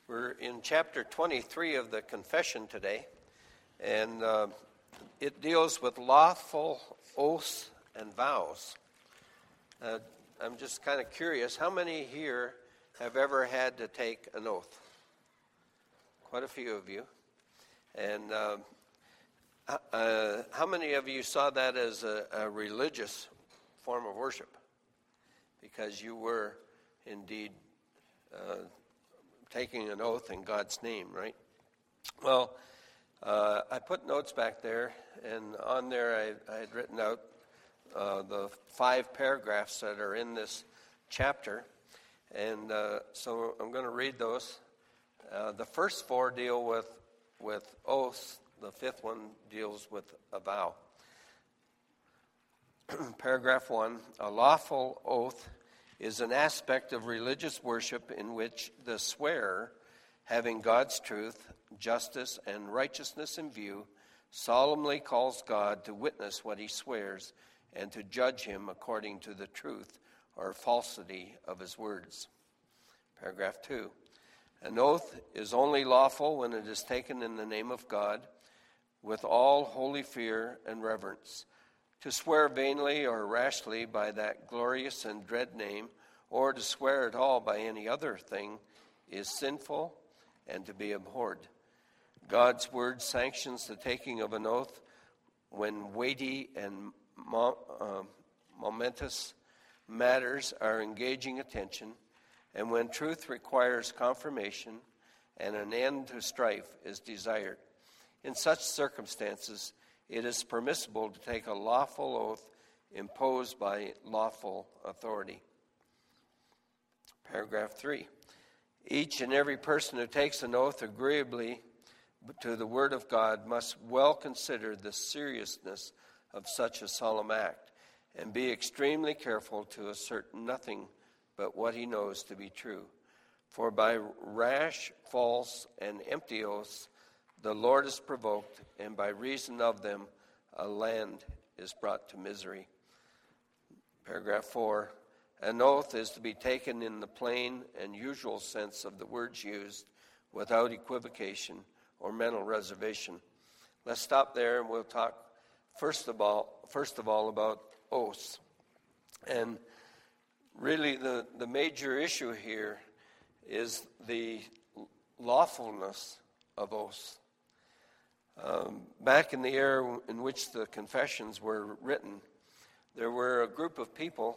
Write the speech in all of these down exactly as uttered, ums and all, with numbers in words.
We're in chapter twenty-three of the Confession today, and uh, it deals with lawful oaths and vows. Uh, I'm just kind of curious, how many here have ever had to take an oath? Quite a few of you. And uh, uh, how many of you saw that as a, a religious form of worship? Because you were indeed uh, taking an oath in God's name, right? Well, uh, I put notes back there, and on there I, I had written out uh, the five paragraphs that are in this chapter, and uh, so I'm going to read those. Uh, the first four deal with, with oaths. The fifth one deals with a vow. Paragraph one, a lawful oath is an aspect of religious worship in which the swearer, having God's truth, justice, and righteousness in view, solemnly calls God to witness what he swears and to judge him according to the truth or falsity of his words. Paragraph two, an oath is only lawful when it is taken in the name of God with all holy fear and reverence. To swear vainly or rashly by that glorious and dread name, or to swear at all by any other thing, is sinful and to be abhorred. God's word sanctions the taking of an oath when weighty and mo- uh, momentous matters are engaging attention, and when truth requires confirmation and an end to strife is desired. In such circumstances, it is permissible to take a lawful oath imposed by lawful authority. Paragraph three. Each and every person who takes an oath agreeably to the word of God must well consider the seriousness of such a solemn act and be extremely careful to assert nothing but what he knows to be true. For by rash, false, and empty oaths the Lord is provoked, and by reason of them a land is brought to misery. Paragraph four. An oath is to be taken in the plain and usual sense of the words used, without equivocation or mental reservation. Let's stop there, and we'll talk first of all, first of all about oaths. And really the, the major issue here is the lawfulness of oaths. Um, back in the era in which the confessions were written, there were a group of people,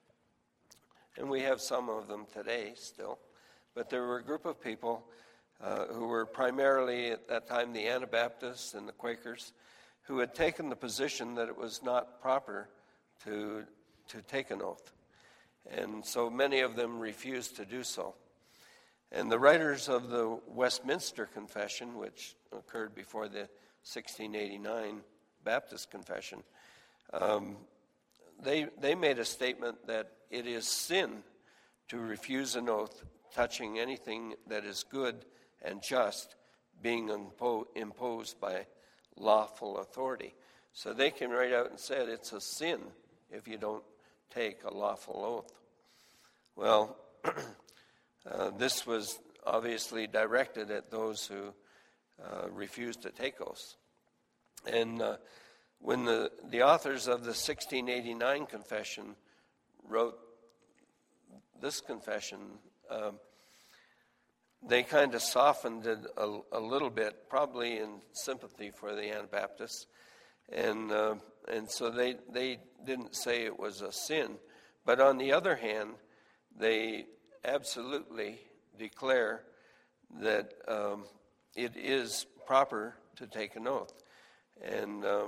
and we have some of them today still, but there were a group of people uh, who were primarily at that time the Anabaptists and the Quakers, who had taken the position that it was not proper to to take an oath. And so many of them refused to do so. And the writers of the Westminster Confession, which occurred before the sixteen eighty-nine Baptist Confession, um, they they made a statement that it is sin to refuse an oath touching anything that is good and just, being impo- imposed by lawful authority. So they came right out and said it's a sin if you don't take a lawful oath. Well, uh, this was obviously directed at those who uh, refused to take oaths. And uh, when the, the authors of the sixteen eighty-nine Confession wrote this confession, um, they kind of softened it a, a little bit, probably in sympathy for the Anabaptists. And uh, and so they, they didn't say it was a sin. But on the other hand, they absolutely declare that um, it is proper to take an oath. And um,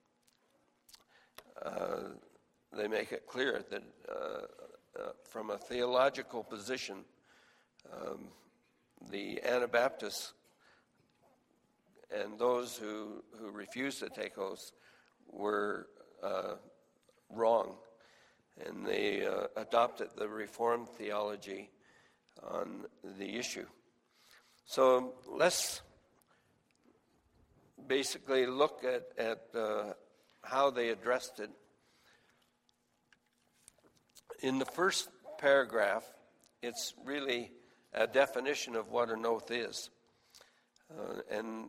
uh, they make it clear that uh, uh, from a theological position, um, the Anabaptists and those who, who refused to take oaths were uh, wrong. And they uh, adopted the Reformed theology on the issue. So let's basically look at, at uh, how they addressed it. In the first paragraph, it's really a definition of what an oath is. Uh, and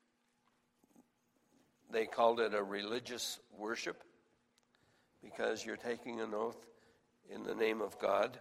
they called it a religious worship because you're taking an oath in the name of God.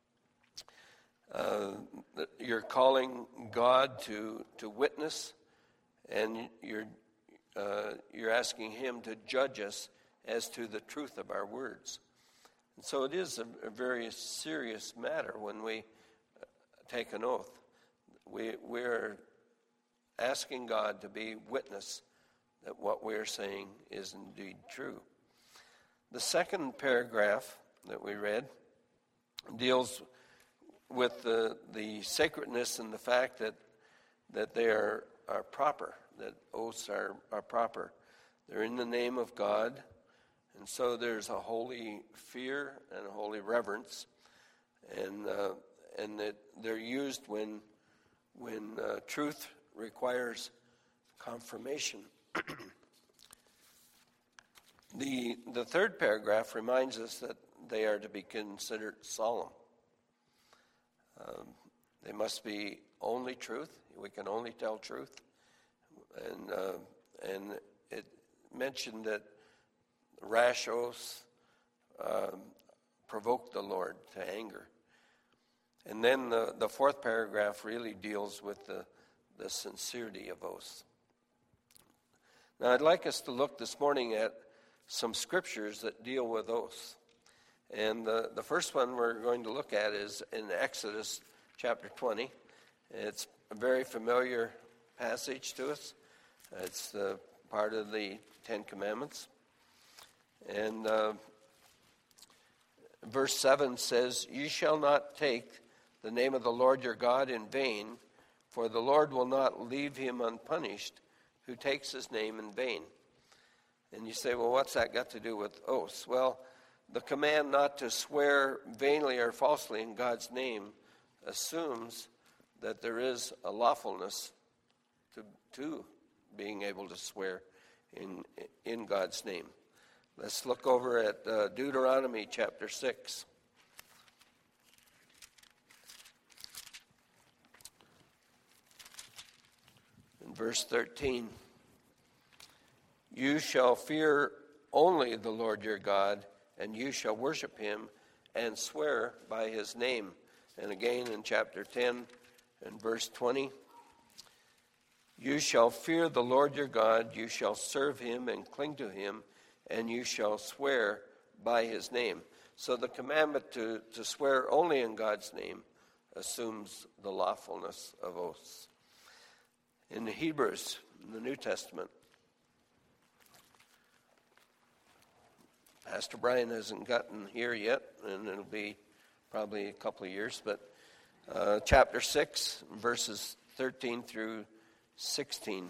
Uh, you're calling God to, to witness, and you're uh, you're asking him to judge us as to the truth of our words. And so it is a, a very serious matter when we take an oath. We we're asking God to be witness that what we're saying is indeed true. The second paragraph that we read deals with the the sacredness and the fact that that they are, are proper, that oaths are, are proper. They're in the name of God, and so there's a holy fear and a holy reverence, and uh, and that they're used when when uh, truth requires confirmation. the the third paragraph reminds us that they are to be considered solemn. Um, they must be only truth. We can only tell truth. And uh, and it mentioned that rash oaths um, provoke the Lord to anger. And then the, the fourth paragraph really deals with the, the sincerity of oaths. Now I'd like us to look this morning at some scriptures that deal with oaths. And the, the first one we're going to look at is in Exodus chapter twenty. It's a very familiar passage to us. It's the part of the Ten Commandments. And uh, verse seven says, "You shall not take the name of the Lord your God in vain, for the Lord will not leave him unpunished who takes his name in vain." And you say, well, what's that got to do with oaths? Well, the command not to swear vainly or falsely in God's name assumes that there is a lawfulness to, to being able to swear in in God's name. Let's look over at uh, Deuteronomy chapter six. In verse thirteen, "You shall fear only the Lord your God, and you shall worship him and swear by his name." And again in chapter ten and verse twenty, "You shall fear the Lord your God, you shall serve him and cling to him, and you shall swear by his name." So the commandment to, to swear only in God's name assumes the lawfulness of oaths. In the Hebrews, in the New Testament, Pastor Brian hasn't gotten here yet, and it'll be probably a couple of years, but uh, chapter six, verses thirteen through sixteen.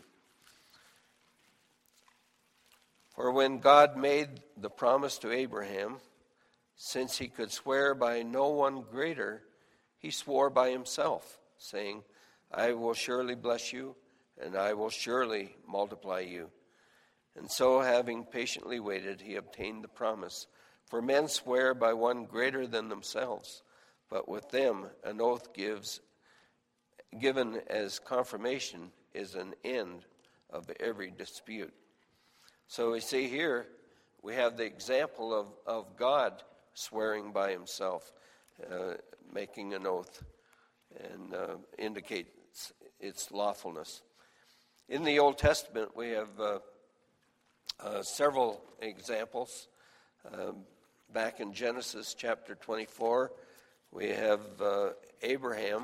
"For when God made the promise to Abraham, since he could swear by no one greater, he swore by himself, saying, 'I will surely bless you, and I will surely multiply you.' And so, having patiently waited, he obtained the promise. For men swear by one greater than themselves, but with them an oath gives, given as confirmation is an end of every dispute." So we see here, we have the example of, of God swearing by himself, uh, making an oath, and uh, indicates its lawfulness. In the Old Testament, we have uh, uh, several examples. Um, back in Genesis chapter twenty-four, we have uh, Abraham.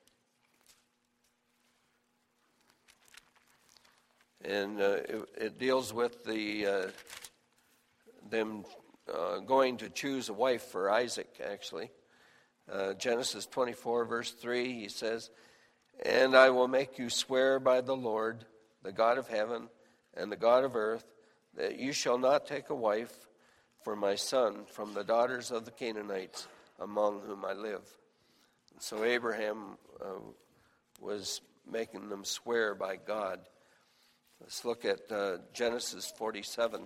And uh, it, it deals with the uh, them uh, going to choose a wife for Isaac, actually. Uh, Genesis twenty-four, verse three, he says, "And I will make you swear by the Lord, the God of heaven and the God of earth, that you shall not take a wife for my son from the daughters of the Canaanites among whom I live." And so Abraham uh, was making them swear by God. Let's look at uh, Genesis forty-seven,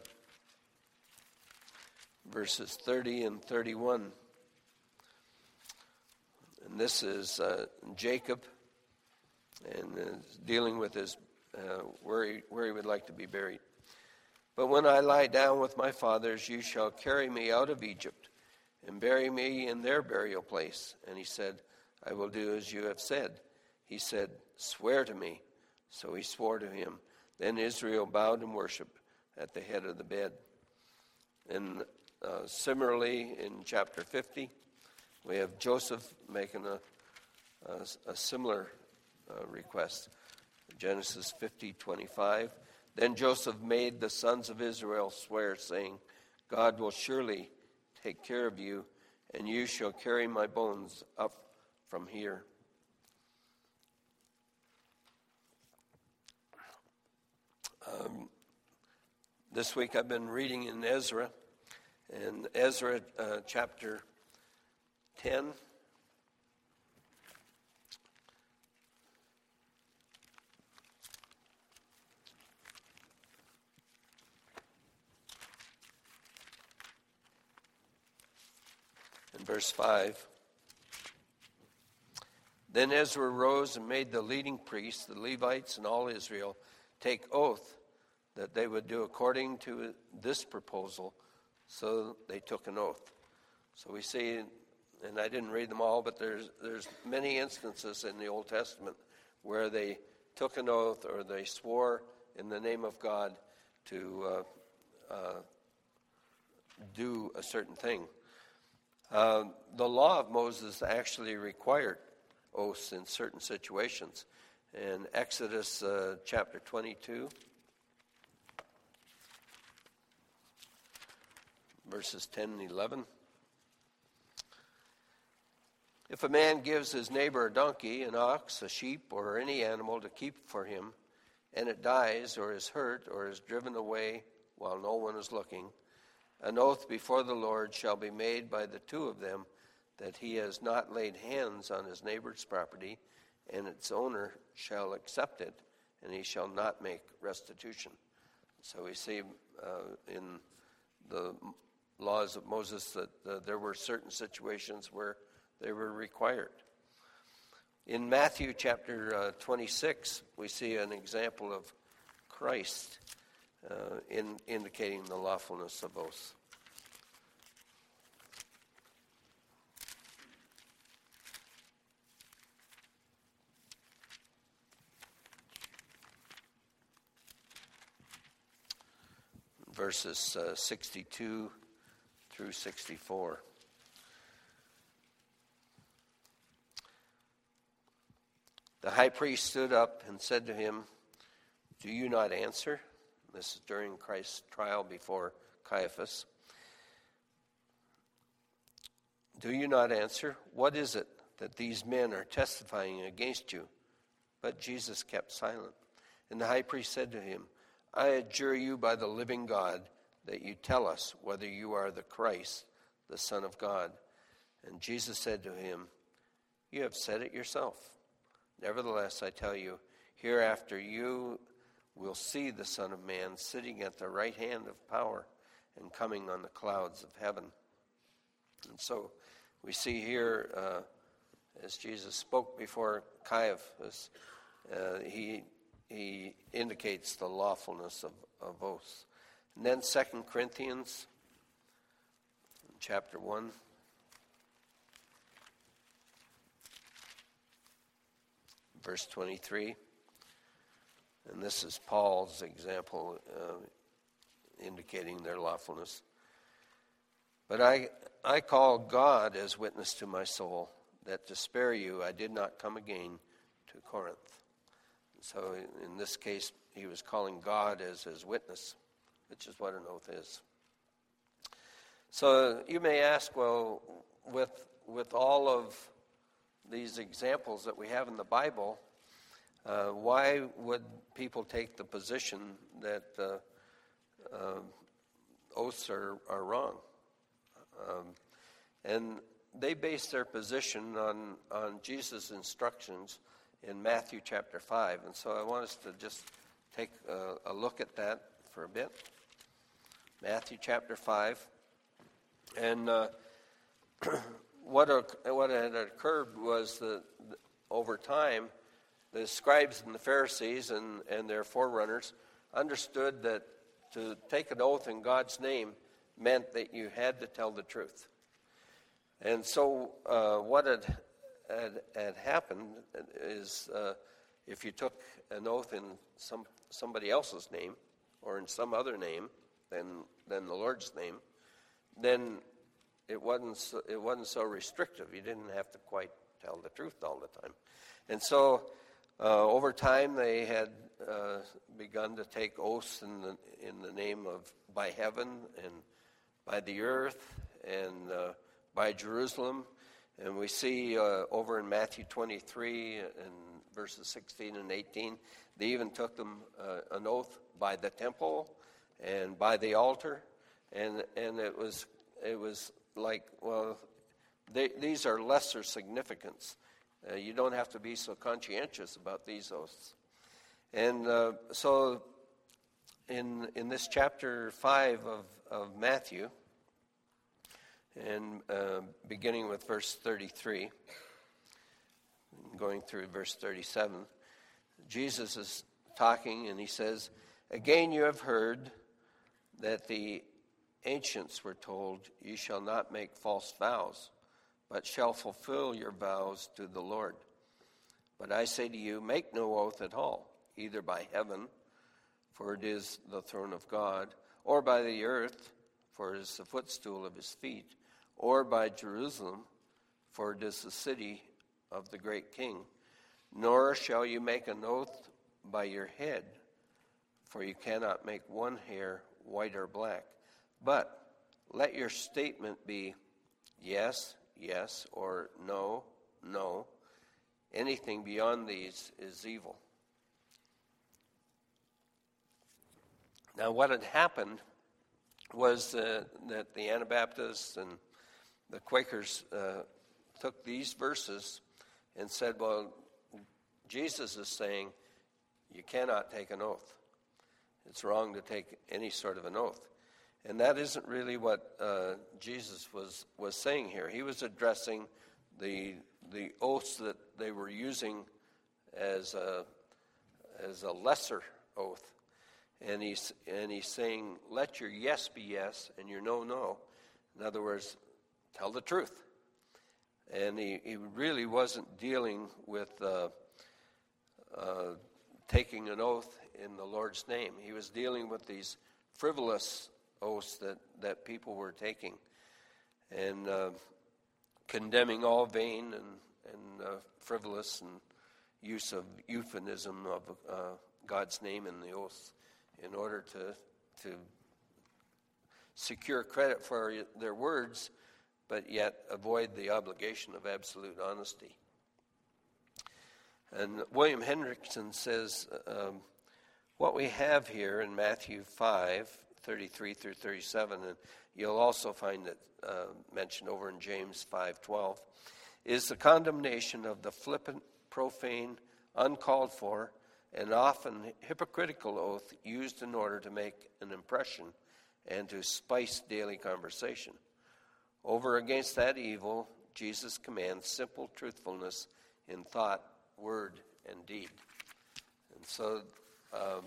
verses thirty and thirty-one. And this is uh, Jacob, and uh, dealing with his uh, where he, where he would like to be buried. But when I lie down with my fathers, you shall carry me out of Egypt and bury me in their burial place. And he said, I will do as you have said. He said, swear to me. So he swore to him. Then Israel bowed and worshipped at the head of the bed. And uh, similarly, in chapter fifty, we have Joseph making a, a, a similar uh, request. Genesis fifty twenty-five. Then Joseph made the sons of Israel swear, saying, God will surely take care of you, and you shall carry my bones up from here. Um, this week I've been reading in Ezra, and Ezra uh, chapter ten. In verse five. Then Ezra rose and made the leading priests, the Levites, and all Israel take oath that they would do according to this proposal. So they took an oath. So we see, and I didn't read them all, but there's there's many instances in the Old Testament where they took an oath or they swore in the name of God to uh, uh, do a certain thing. Uh, the law of Moses actually required oaths in certain situations. In Exodus uh, chapter twenty-two, verses ten and eleven. If a man gives his neighbor a donkey, an ox, a sheep, or any animal to keep for him, and it dies or is hurt or is driven away while no one is looking, an oath before the Lord shall be made by the two of them that he has not laid hands on his neighbor's property, and its owner shall accept it, and he shall not make restitution. So we see uh, in the laws of Moses that uh, there were certain situations where they were required. In Matthew chapter uh, twenty-six, we see an example of Christ uh, in indicating the lawfulness of oaths. Verses uh, sixty-two through sixty-four. The high priest stood up and said to him, do you not answer? This is during Christ's trial before Caiaphas. Do you not answer? What is it that these men are testifying against you? But Jesus kept silent. And the high priest said to him, I adjure you by the living God that you tell us whether you are the Christ, the Son of God. And Jesus said to him, you have said it yourself. Nevertheless, I tell you, hereafter you will see the Son of Man sitting at the right hand of power and coming on the clouds of heaven. And so we see here, uh, as Jesus spoke before Caiaphas, uh, he he indicates the lawfulness of, of oaths. And then Second Corinthians chapter one. Verse twenty-three, and this is Paul's example uh, indicating their lawfulness. But I, I call God as witness to my soul that to spare you I did not come again to Corinth. So in this case, he was calling God as his witness, which is what an oath is. So you may ask, well, with with all of these examples that we have in the Bible, uh, why would people take the position that uh, uh, oaths are, are wrong? Um, and they base their position on, on Jesus' instructions in Matthew chapter five. And so I want us to just take a, a look at that for a bit. Matthew chapter five. And uh, what, what had occurred was that over time, the scribes and the Pharisees and, and their forerunners understood that to take an oath in God's name meant that you had to tell the truth. And so uh, what had, had, had happened is uh, if you took an oath in some somebody else's name or in some other name than, than the Lord's name, then it wasn't so, it wasn't so restrictive. You didn't have to quite tell the truth all the time. And so uh, over time they had uh, begun to take oaths in the, in the name of by heaven and by the earth and uh, by Jerusalem. And we see uh, over in Matthew twenty-three and verses sixteen and eighteen, they even took them uh, an oath by the temple and by the altar. And and it was it was like, well, they, these are lesser significance. Uh, you don't have to be so conscientious about these oaths. And uh, so in in this chapter five of, of Matthew, and uh, beginning with verse thirty-three, going through verse thirty-seven, Jesus is talking and he says, "Again you have heard that the ancients were told, 'You shall not make false vows, but shall fulfill your vows to the Lord.' But I say to you, make no oath at all, either by heaven, for it is the throne of God, or by the earth, for it is the footstool of his feet, or by Jerusalem, for it is the city of the great king. Nor shall you make an oath by your head, for you cannot make one hair white or black. But let your statement be yes, yes, or no, no. Anything beyond these is evil." Now, what had happened was uh, that the Anabaptists and the Quakers uh, took these verses and said, well, Jesus is saying you cannot take an oath. It's wrong to take any sort of an oath. And that isn't really what uh, Jesus was, was saying here. He was addressing the the oaths that they were using as a, as a lesser oath. And he's, and he's saying, let your yes be yes and your no, no. In other words, tell the truth. And he, he really wasn't dealing with uh, uh, taking an oath in the Lord's name. He was dealing with these frivolous oaths that, that people were taking and uh, condemning all vain and, and uh, frivolous and use of euphemism of uh, God's name in the oaths in order to to secure credit for their words, but yet avoid the obligation of absolute honesty. And William Hendrickson says, um, what we have here in Matthew five, thirty-three through thirty-seven, and you'll also find it uh, mentioned over in James five twelve, is the condemnation of the flippant, profane, uncalled for, and often hypocritical oath used in order to make an impression and to spice daily conversation. Over against that evil, Jesus commands simple truthfulness in thought, word, and deed. And so um,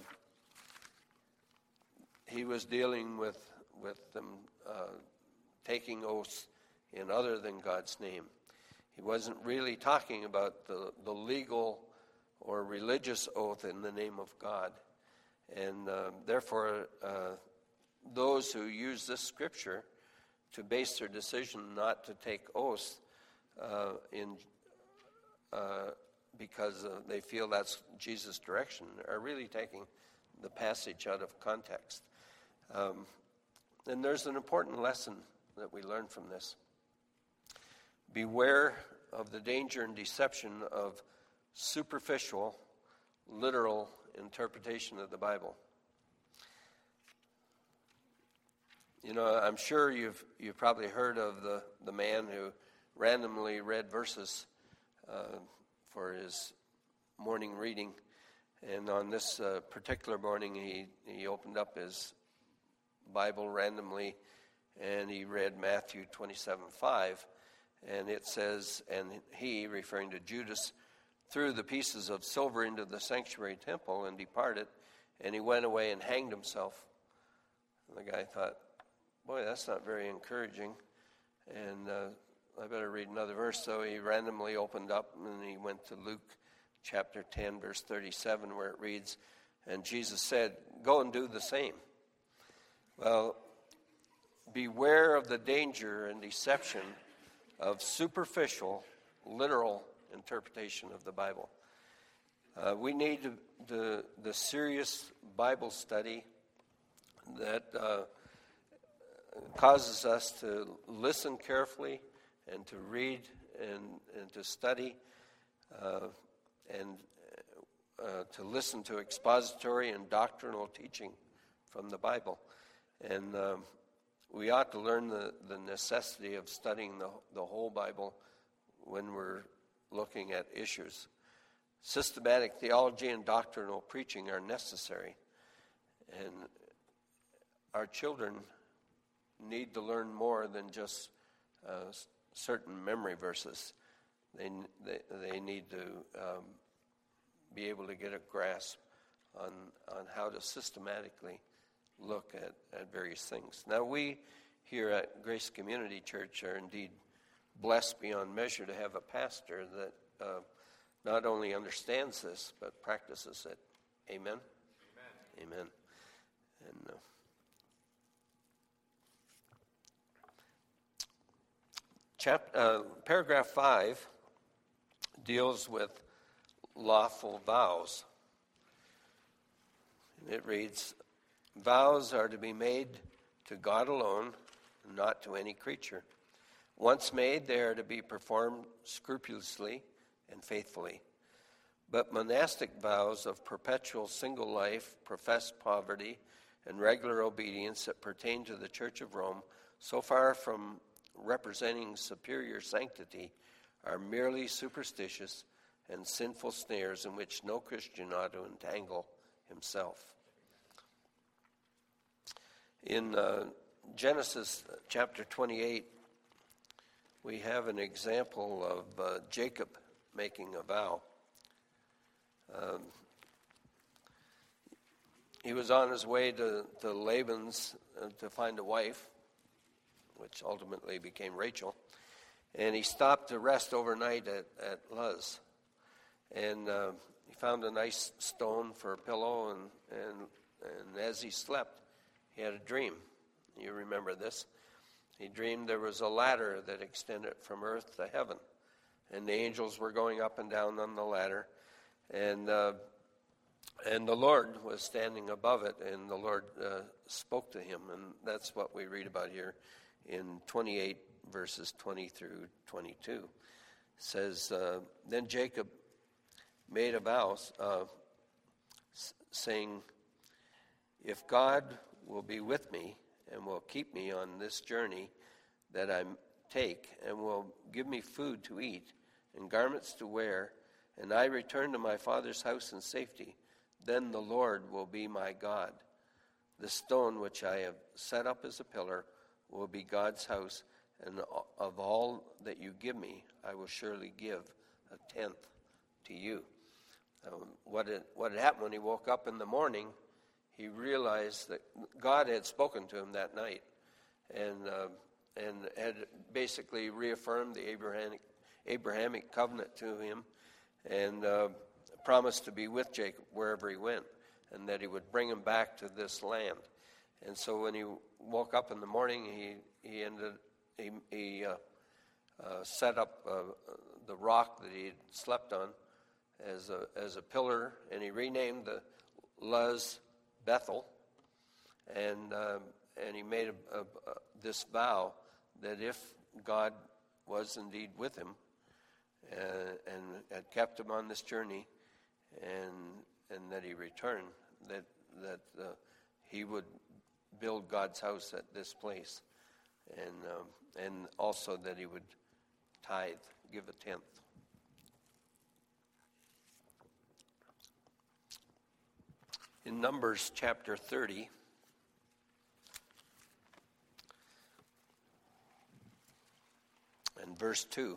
he was dealing with, with them uh, taking oaths in other than God's name. He wasn't really talking about the, the legal or religious oath in the name of God. And uh, therefore, uh, those who use this scripture to base their decision not to take oaths uh, in uh, because uh, they feel that's Jesus' direction are really taking the passage out of context. Um, and there's an important lesson that we learn from this. Beware of the danger and deception of superficial, literal interpretation of the Bible. You know, I'm sure you've you've probably heard of the, the man who randomly read verses uh, for his morning reading. And on this uh, particular morning, he, he opened up his Bible randomly, and he read Matthew twenty-seven five. And it says, and he, referring to Judas, threw the pieces of silver into the sanctuary temple and departed, and he went away and hanged himself. And the guy thought, boy, that's not very encouraging. And uh, I better read another verse. So he randomly opened up and he went to Luke chapter ten, verse thirty-seven, where it reads, and Jesus said, go and do the same. Well, beware of the danger and deception of superficial, literal interpretation of the Bible. Uh, we need the, the serious Bible study that uh, causes us to listen carefully and to read and, and to study uh, and uh, to listen to expository and doctrinal teaching from the Bible. And um, we ought to learn the, the necessity of studying the, the whole Bible when we're looking at issues. Systematic theology and doctrinal preaching are necessary. And our children need to learn more than just uh, certain memory verses. They, they, they need to um, be able to get a grasp on, on how to systematically look at, at various things. Now, we here at Grace Community Church are indeed blessed beyond measure to have a pastor that uh, not only understands this, but practices it. Amen? Amen. Amen. And uh, chap- uh, paragraph five deals with lawful vows. And it reads, vows are to be made to God alone, not to any creature. Once made, they are to be performed scrupulously and faithfully. But monastic vows of perpetual single life, professed poverty, and regular obedience that pertain to the Church of Rome, so far from representing superior sanctity, are merely superstitious and sinful snares in which no Christian ought to entangle himself. In uh, Genesis chapter twenty-eight, we have an example of uh, Jacob making a vow. Um, he was on his way to, to Laban's uh, to find a wife, which ultimately became Rachel, and he stopped to rest overnight at, at Luz. And uh, he found a nice stone for a pillow, and, and, and as he slept, he had a dream. You remember this. He dreamed there was a ladder that extended from earth to heaven, and the angels were going up and down on the ladder, and uh, and the Lord was standing above it, and the Lord uh, spoke to him, and that's what we read about here in twenty-eight, verses twenty through twenty-two. It says, uh, then Jacob made a vow, uh, saying, if God will be with me and will keep me on this journey that I take, and will give me food to eat and garments to wear, and I return to my father's house in safety, then the Lord will be my God. The stone which I have set up as a pillar will be God's house, and of all that you give me, I will surely give a tenth to you. Um, what, had, what had happened when he woke up in the morning, he realized that God had spoken to him that night, and uh, and had basically reaffirmed the Abrahamic, Abrahamic covenant to him, and uh, promised to be with Jacob wherever he went, and that he would bring him back to this land. And so when he woke up in the morning, he he ended he, he uh, uh, set up uh, the rock that he had slept on as a as a pillar, and he renamed the Luz Bethel, and um, and he made a, a, a, this vow that if God was indeed with him uh, and had kept him on this journey, and and that he returned, that that uh, he would build God's house at this place, and um, and also that he would tithe, give a tenth. In Numbers chapter thirty, and verse two.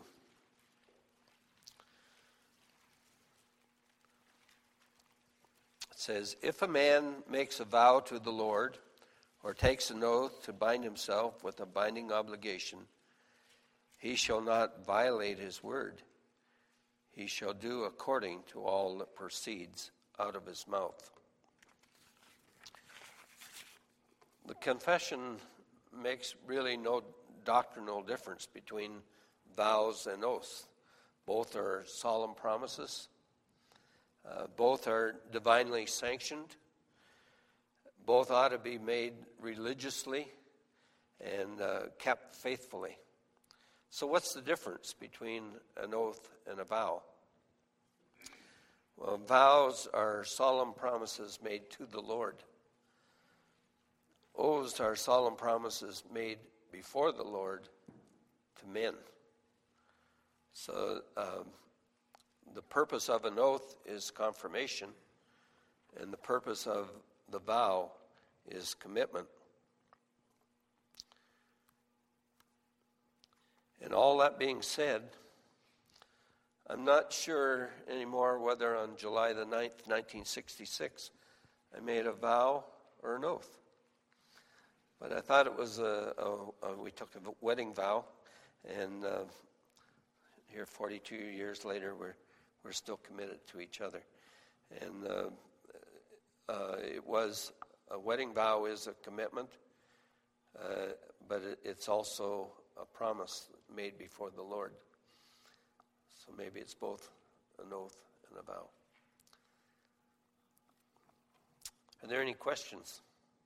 It says, "If a man makes a vow to the Lord, or takes an oath to bind himself with a binding obligation, he shall not violate his word. He shall do according to all that proceeds out of his mouth." The confession makes really no doctrinal difference between vows and oaths. Both are solemn promises. Uh, both are divinely sanctioned. Both ought to be made religiously and uh, kept faithfully. So what's the difference between an oath and a vow? Well, vows are solemn promises made to the Lord. Oaths are solemn promises made before the Lord to men. So um, the purpose of an oath is confirmation, and the purpose of the vow is commitment. And all that being said, I'm not sure anymore whether on July the ninth, nineteen sixty-six, I made a vow or an oath. But I thought it was a, a, a we took a wedding vow, and uh, here forty-two years later, we're we're still committed to each other. And uh, uh, it was a wedding vow is a commitment, uh, but it, it's also a promise made before the Lord. So maybe it's both an oath and a vow. Are there any questions?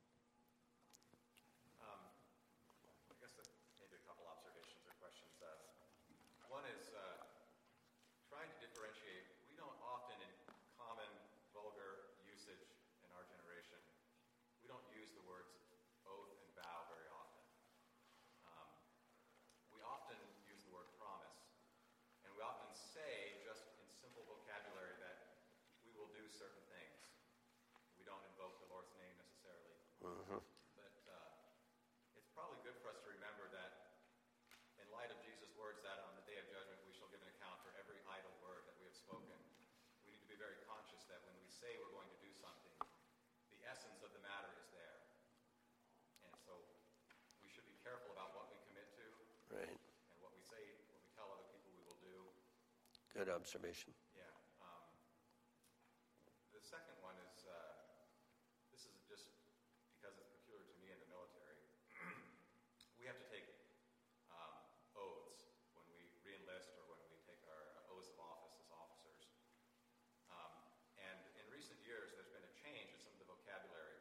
Um, I guess that maybe a couple observations or questions. Uh, one is uh, trying to differentiate. We don't often, in common, vulgar usage in our generation, we don't use the words oath and vow very often. Um, we often use the word promise, and we often say, just in simple vocabulary, that we will do certain things. We don't invoke the Lord's name necessarily. Mm-hmm. But uh, it's probably good for us to remember that in light of Jesus' words that on the day of judgment we shall give an account for every idle word that we have spoken, we need to be very conscious that when we say we're going to do something, the essence of the matter is there. And so we should be careful about what we commit to. Right. And what we say, what we tell other people we will do. Good observation. Yeah. Um, the second one is, uh, this is just because it's peculiar to me in the military. We have to take um, oaths when we re-enlist or when we take our oaths of office as officers. Um, and in recent years, there's been a change in some of the vocabulary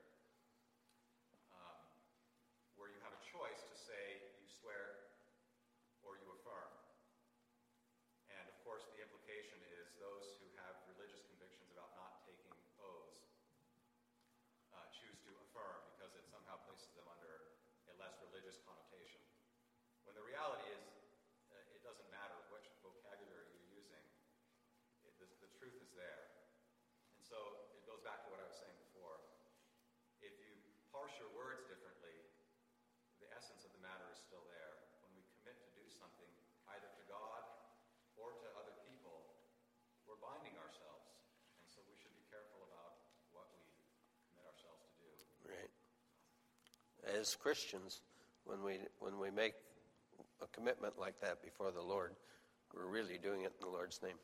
um, where you have a choice to say you swear or you affirm. And of course, the implication is those who have religious convictions about not taking oaths uh, choose to affirm because it somehow places them under a less religious connotation. When the reality is, uh, it doesn't matter which vocabulary you're using, it, the, the truth is there. And so it goes back to what I was saying before. If you parse your words differently, the essence of the matter is still there. When we commit to do something, either to God or to other people, we're binding ourselves. And so we should be careful about what we commit ourselves to do. Right. As Christians, when we when we make a commitment like that before the Lord, we're really doing it in the Lord's name.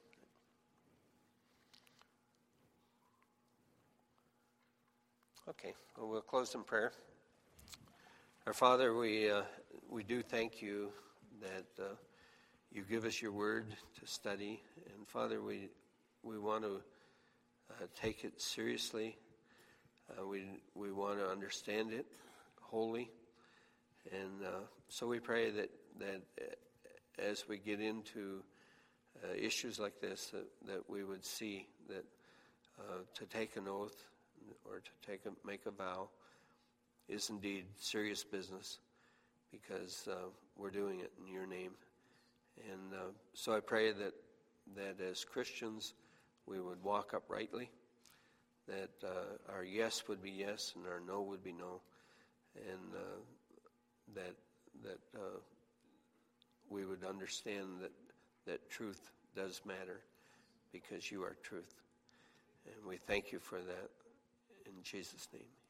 Okay, well, we'll close in prayer. Our Father, we uh, we do thank you that uh, you give us your word to study, and Father, we we want to uh, take it seriously. Uh, we we want to understand it wholly, and uh, so we pray that that as we get into uh, issues like this, that, that we would see that uh, to take an oath or to take a, make a vow is indeed serious business, because uh, we're doing it in your name. And uh, so I pray that that as Christians we would walk uprightly, that uh, our yes would be yes and our no would be no, and uh, that that uh, we would understand that, that truth does matter because you are truth. And we thank you for that in Jesus' name.